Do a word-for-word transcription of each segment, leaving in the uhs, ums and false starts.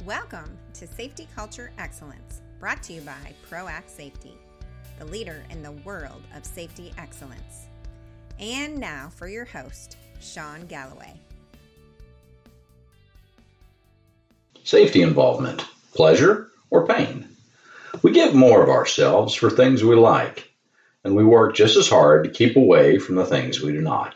Welcome to Safety Culture Excellence, brought to you by ProAct Safety, the leader in the world of safety excellence. And now for your host, Sean Galloway. Safety involvement, pleasure or pain? We give more of ourselves for things we like, and we work just as hard to keep away from the things we do not.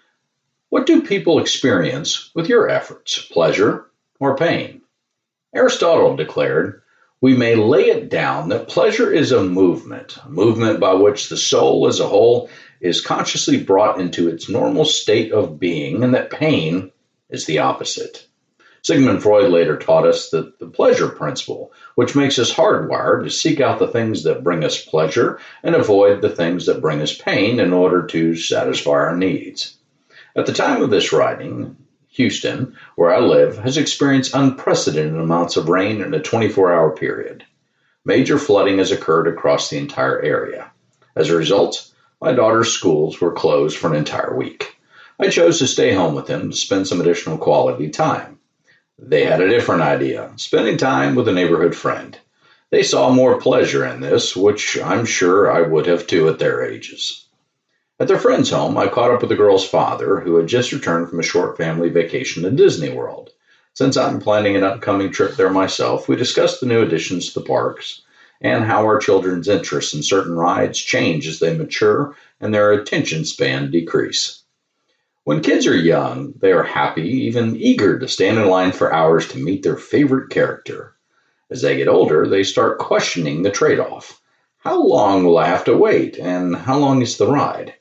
What do people experience with your efforts, pleasure or pain? Aristotle declared, "We may lay it down that pleasure is a movement, a movement by which the soul as a whole is consciously brought into its normal state of being, and that pain is the opposite." Sigmund Freud later taught us that the pleasure principle, which makes us hardwired to seek out the things that bring us pleasure and avoid the things that bring us pain in order to satisfy our needs. At the time of this writing, Houston, where I live, has experienced unprecedented amounts of rain in a twenty-four hour period. Major flooding has occurred across the entire area. As a result, my daughter's schools were closed for an entire week. I chose to stay home with them to spend some additional quality time. They had a different idea, spending time with a neighborhood friend. They saw more pleasure in this, which I'm sure I would have too at their ages. At their friend's home, I caught up with the girl's father, who had just returned from a short family vacation to Disney World. Since I'm planning an upcoming trip there myself, we discussed the new additions to the parks and how our children's interests in certain rides change as they mature and their attention span decrease. When kids are young, they are happy, even eager to stand in line for hours to meet their favorite character. As they get older, they start questioning the trade-off. How long will I have to wait, and how long is the ride?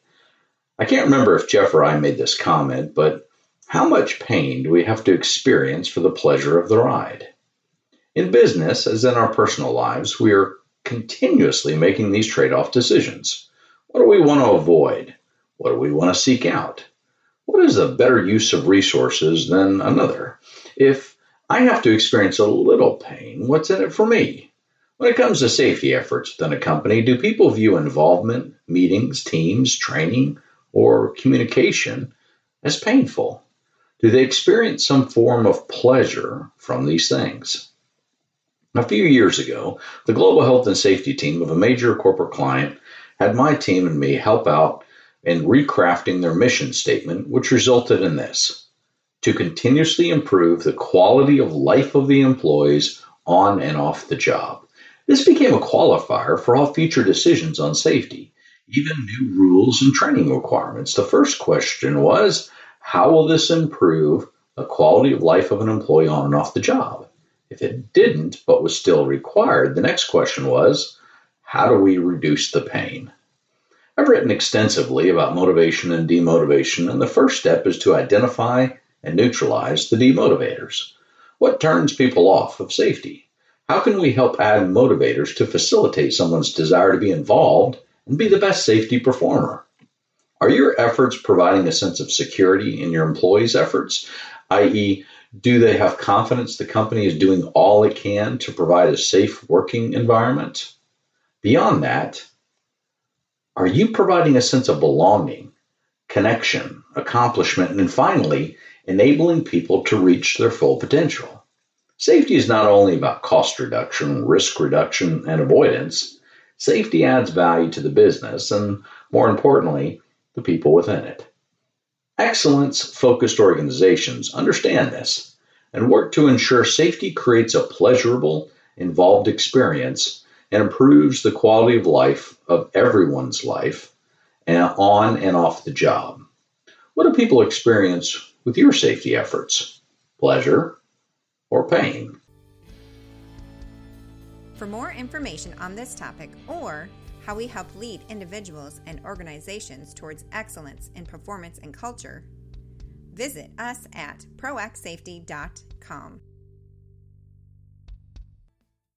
I can't remember if Jeff or I made this comment, but how much pain do we have to experience for the pleasure of the ride? In business, as in our personal lives, we are continuously making these trade-off decisions. What do we want to avoid? What do we want to seek out? What is a better use of resources than another? If I have to experience a little pain, what's in it for me? When it comes to safety efforts within a company, do people view involvement, meetings, teams, training, or communication as painful? Do they experience some form of pleasure from these things? A few years ago, the global health and safety team of a major corporate client had my team and me help out in recrafting their mission statement, which resulted in this: to continuously improve the quality of life of the employees on and off the job. This became a qualifier for all future decisions on safety, even new rules and training requirements. The first question was, how will this improve the quality of life of an employee on and off the job? If it didn't, but was still required, the next question was, how do we reduce the pain? I've written extensively about motivation and demotivation, and the first step is to identify and neutralize the demotivators. What turns people off of safety? How can we help add motivators to facilitate someone's desire to be involved and be the best safety performer? Are your efforts providing a sense of security in your employees' efforts, that is, do they have confidence the company is doing all it can to provide a safe working environment? Beyond that, are you providing a sense of belonging, connection, accomplishment, and finally, enabling people to reach their full potential? Safety is not only about cost reduction, risk reduction, and avoidance. Safety adds value to the business and, more importantly, the people within it. Excellence-focused organizations understand this and work to ensure safety creates a pleasurable, involved experience and improves the quality of life of everyone's life and on and off the job. What do people experience with your safety efforts? Pleasure or pain? For more information on this topic or how we help lead individuals and organizations towards excellence in performance and culture, visit us at proact safety dot com.